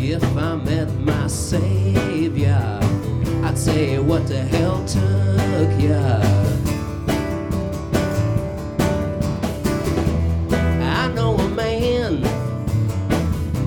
If I met my savior, I'd say, what the hell took ya?